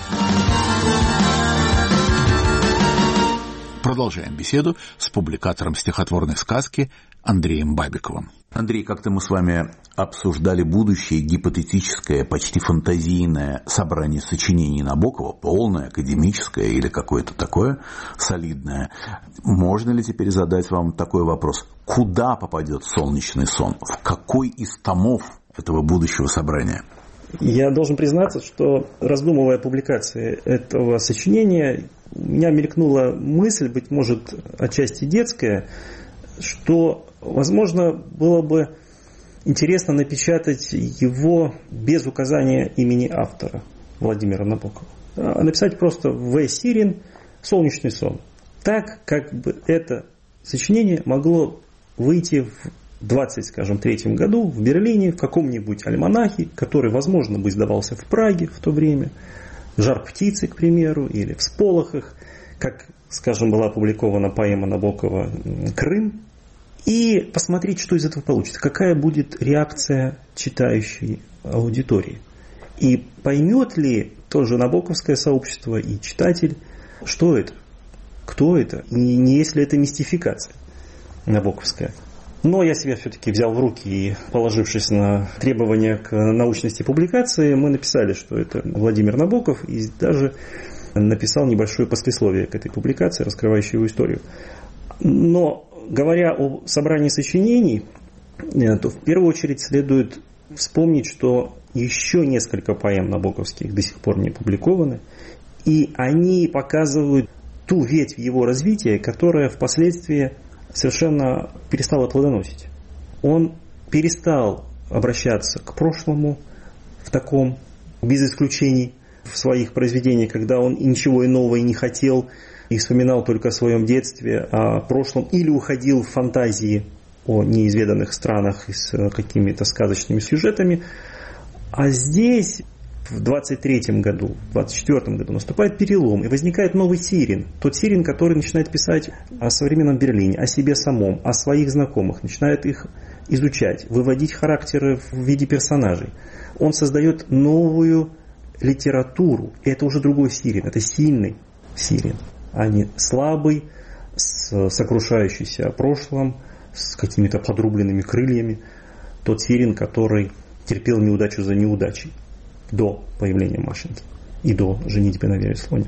Продолжаем беседу с публикатором стихотворной сказки Андреем Бабиковым. Андрей, как-то мы с вами обсуждали будущее гипотетическое, почти фантазийное собрание сочинений Набокова, полное, академическое или какое-то такое солидное. Можно ли теперь задать вам такой вопрос? Куда попадет «Солнечный сон»? В какой из томов этого будущего собрания? Я должен признаться, что, раздумывая о публикации этого сочинения, у меня мелькнула мысль, быть может, отчасти детская, что, возможно, было бы интересно напечатать его без указания имени автора Владимира Набокова. А написать просто В. Сирин «Солнечный сон». Так, как бы это сочинение могло выйти в двадцать, скажем, третьем году в Берлине, в каком-нибудь альманахе, который, возможно, бы издавался в Праге в то время, «Жар птицы», к примеру, или в «Сполохах», как, скажем, была опубликована поэма Набокова «Крым», и посмотреть, что из этого получится, какая будет реакция читающей аудитории. И поймет ли тоже набоковское сообщество и читатель, что это, кто это, и не есть ли это мистификация набоковская. Но я себя все-таки взял в руки и, положившись на требования к научности публикации, мы написали, что это Владимир Набоков, и даже написал небольшое послесловие к этой публикации, раскрывающее его историю. Но, говоря о собрании сочинений, то в первую очередь следует вспомнить, что еще несколько поэм набоковских до сих пор не опубликованы, и они показывают ту ветвь его развития, которая впоследствии совершенно перестала плодоносить. Он перестал обращаться к прошлому в таком, без исключений, в своих произведениях, когда он ничего иного и не хотел, и вспоминал только о своем детстве, о прошлом, или уходил в фантазии о неизведанных странах и с какими-то сказочными сюжетами. А здесь, в двадцать третьем году, в двадцать четвёртом году наступает перелом, и возникает новый Сирин. Тот Сирин, который начинает писать о современном Берлине, о себе самом, о своих знакомых, начинает их изучать, выводить характеры в виде персонажей. Он создает новую литературу. И это уже другой Сирин, это сильный Сирин, а не слабый, с сокрушающийся о прошлом, с какими-то подрубленными крыльями. Тот Сирин, который терпел неудачу за неудачей до появления Машеньки и до «Женитьбы на Вере Слоне».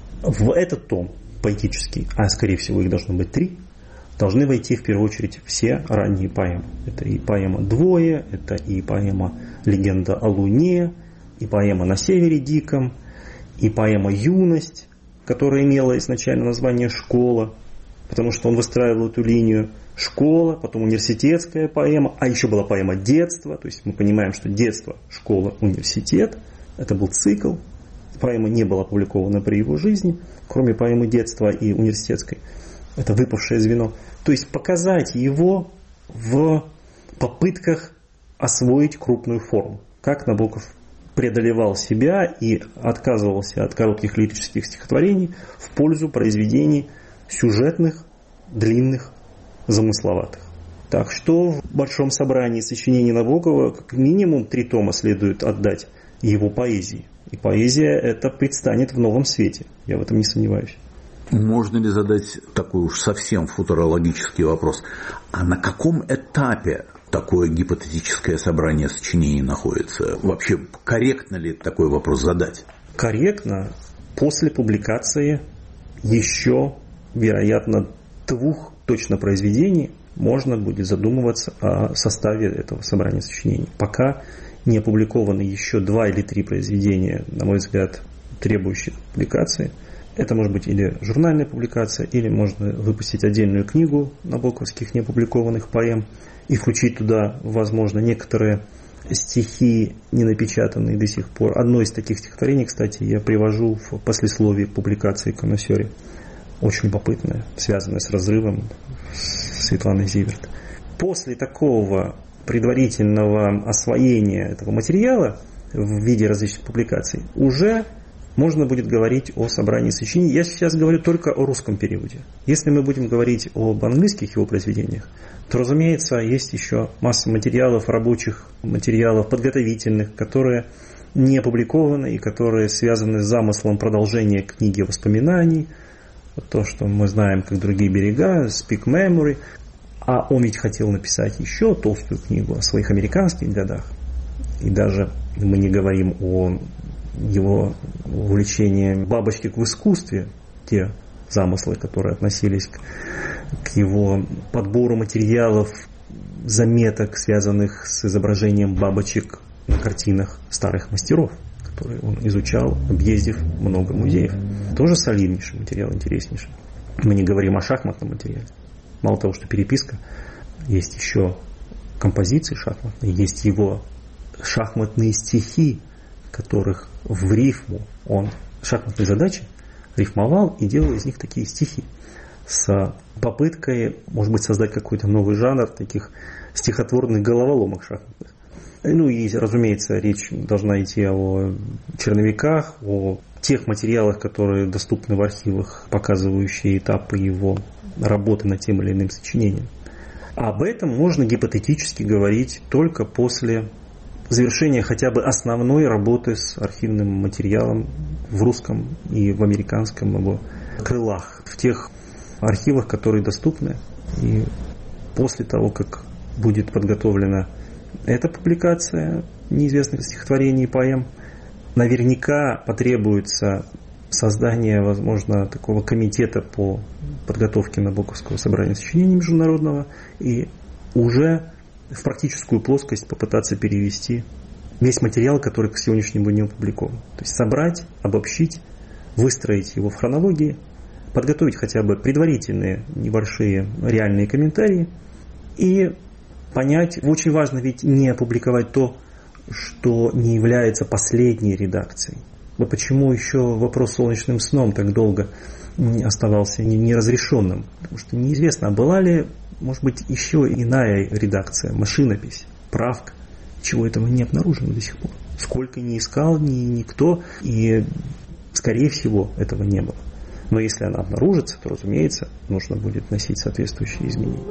В этот том поэтический, а скорее всего их должно быть три, должны войти в первую очередь все ранние поэмы. Это и поэма «Двое», это и поэма «Легенда о Луне», и поэма «На севере диком», и поэма «Юность», которая имела изначально название «Школа», потому что он выстраивал эту линию школа, потом университетская поэма, а еще была поэма «Детство», то есть мы понимаем, что детство, школа, университет, это был цикл. Поэма не была опубликована при его жизни, кроме поэмы «Детства» и университетской. Это выпавшее звено. То есть показать его в попытках освоить крупную форму. Как Набоков преодолевал себя и отказывался от коротких лирических стихотворений в пользу произведений сюжетных, длинных, замысловатых. Так что в большом собрании сочинений Набокова как минимум три тома следует отдать его поэзии. И поэзия эта предстанет в новом свете. Я в этом не сомневаюсь. Можно ли задать такой уж совсем футурологический вопрос? А на каком этапе такое гипотетическое собрание сочинений находится? Вообще, корректно ли такой вопрос задать? Корректно. После публикации еще, вероятно, двух точно произведений можно будет задумываться о составе этого собрания сочинений. Пока не опубликованы еще два или три произведения, на мой взгляд, требующие публикации. Это может быть или журнальная публикация, или можно выпустить отдельную книгу набоковских неопубликованных поэм и включить туда, возможно, некоторые стихи, не напечатанные до сих пор. Одно из таких стихотворений, кстати, я привожу в послесловии к публикации «Конносёре». Очень любопытное, связанное с разрывом с Светланой Зиверт. После такого предварительного освоения этого материала в виде различных публикаций уже можно будет говорить о собрании сочинений. Я сейчас говорю только о русском переводе. Если мы будем говорить об английских его произведениях, то, разумеется, есть еще масса материалов, рабочих материалов, подготовительных, которые не опубликованы и которые связаны с замыслом продолжения книги воспоминаний, то, что мы знаем как «Другие берега», «Speak Memory». А он ведь хотел написать еще толстую книгу о своих американских годах. И даже мы не говорим о его увлечении бабочки в искусстве, те замыслы, которые относились к, к его подбору материалов, заметок, связанных с изображением бабочек на картинах старых мастеров, которые он изучал, объездив много музеев. Тоже солиднейший материал, интереснейший. Мы не говорим о шахматном материале. Мало того, что переписка, есть еще композиции шахматные, есть его шахматные стихи, которых в рифму он шахматные задачи рифмовал и делал из них такие стихи с попыткой, может быть, создать какой-то новый жанр таких стихотворных головоломок шахматных. Ну и, разумеется, речь должна идти о черновиках, о тех материалах, которые доступны в архивах, показывающие этапы его работы над тем или иным сочинением. Об этом можно гипотетически говорить только после завершения хотя бы основной работы с архивным материалом в русском и в американском его крылах, в тех архивах, которые доступны. И после того, как будет подготовлена эта публикация неизвестных стихотворений и поэм, наверняка потребуется создание, возможно, такого комитета по подготовке Набоковского собрания сочинений международного, и уже в практическую плоскость попытаться перевести весь материал, который к сегодняшнему дню опубликован. То есть собрать, обобщить, выстроить его в хронологии, подготовить хотя бы предварительные небольшие реальные комментарии и понять, очень важно ведь не опубликовать то, что не является последней редакцией. Вот почему еще вопрос с солнечным сном так долго оставался неразрешенным. Потому что неизвестно, а была ли, может быть, еще иная редакция, машинопись, правка, чего этого не обнаружено до сих пор. Сколько ни искал ни, никто, и, скорее всего, этого не было. Но если она обнаружится, то, разумеется, нужно будет вносить соответствующие изменения.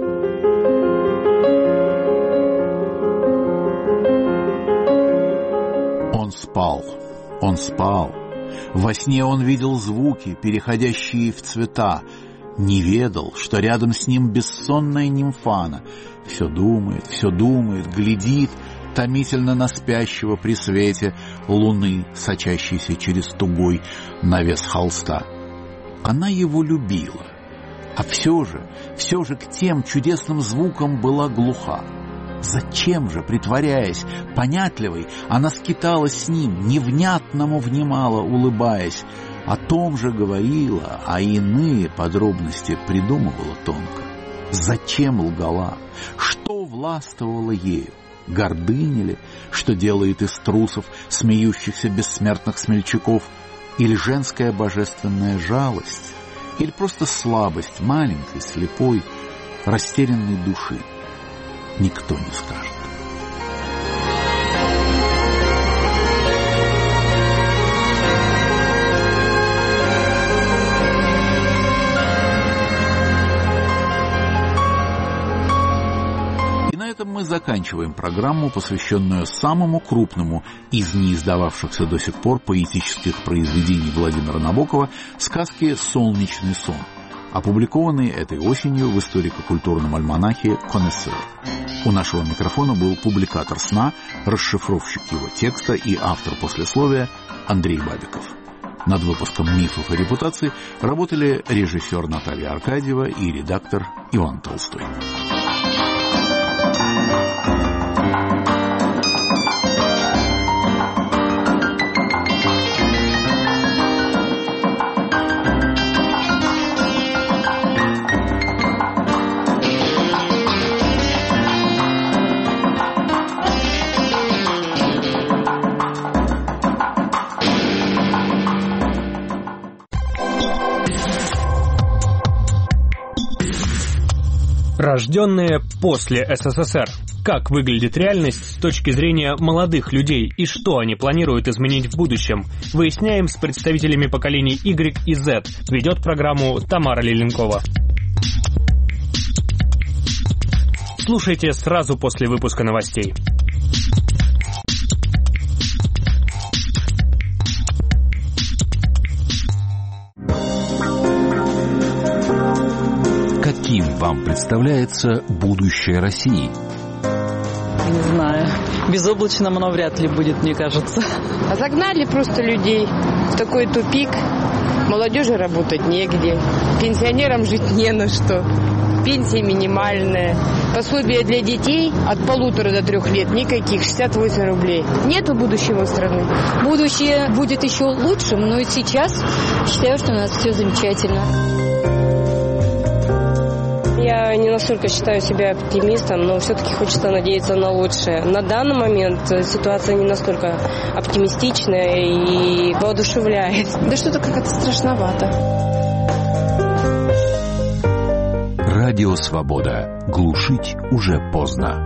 Он спал, он спал. Во сне он видел звуки, переходящие в цвета. Не ведал, что рядом с ним бессонная нимфана. Все думает, все думает, глядит томительно на спящего при свете луны, сочащейся через тугой навес холста. Она его любила, а все же, все же к тем чудесным звукам была глуха. Зачем же, притворяясь понятливой, она скиталась с ним, невнятному внимала, улыбаясь, о том же говорила, а иные подробности придумывала тонко. Зачем лгала? Что властвовало ею? Гордыня ли, что делает из трусов смеющихся бессмертных смельчаков? Или женская божественная жалость? Или просто слабость маленькой, слепой, растерянной души? Никто не скажет. И на этом мы заканчиваем программу, посвященную самому крупному из неиздававшихся до сих пор поэтических произведений Владимира Набокова сказке «Солнечный сон», опубликованный этой осенью в историко-культурном альманахе «Конессер». У нашего микрофона был публикатор сна, расшифровщик его текста и автор послесловия Андрей Бабиков. Над выпуском «Мифов и репутаций» работали режиссер Наталья Аркадьева и редактор Иван Толстой. Рожденные после СССР. Как выглядит реальность с точки зрения молодых людей и что они планируют изменить в будущем? Выясняем с представителями поколений Y и Z. Ведет программу Тамара Леленкова. Слушайте сразу после выпуска новостей. Каким вам представляется будущее России? Не знаю. Безоблачным оно вряд ли будет, мне кажется. Загнали просто людей в такой тупик. Молодежи работать негде. Пенсионерам жить не на что. Пенсия минимальная. Пособие для детей от полутора до трех лет никаких, шестьдесят восемь рублей. Нету будущего страны. Будущее будет еще лучшим, но и сейчас считаю, что у нас все замечательно. Я не настолько считаю себя оптимистом, но все-таки хочется надеяться на лучшее. На данный момент ситуация не настолько оптимистичная и воодушевляет. Да что-то как-то страшновато. Радио «Свобода». Глушить уже поздно.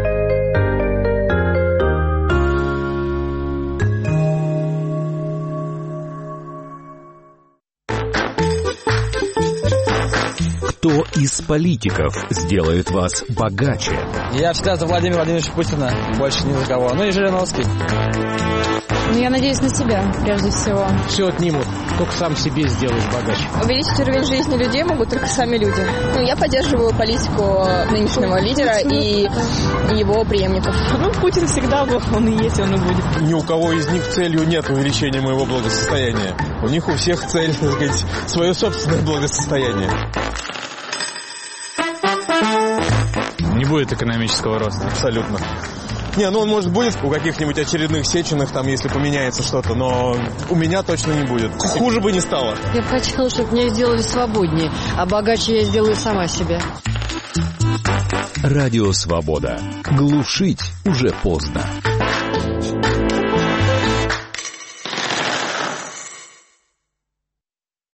Кто из политиков сделает вас богаче? Я всегда за Владимира Владимировича Путина, больше ни за кого. Ну и Жириновский. Ну, я надеюсь на себя, прежде всего. Все отнимут, только сам себе сделаешь богаче. Увеличить уровень жизни людей могут только сами люди. Ну, я поддерживаю политику нынешнего лидера и его преемников. Ну, Путин всегда был, он и есть, он и будет. Ни у кого из них целью нет увеличения моего благосостояния. У них у всех цель, так сказать, свое собственное благосостояние. Не будет экономического роста. Абсолютно. Не, ну он, может, будет у каких-нибудь очередных Сеченых, там, если поменяется что-то, но у меня точно не будет. Хуже бы не стало. Я бы хотела, чтобы меня сделали свободнее, а богаче я сделаю сама себя. Радио Свобода. Глушить уже поздно.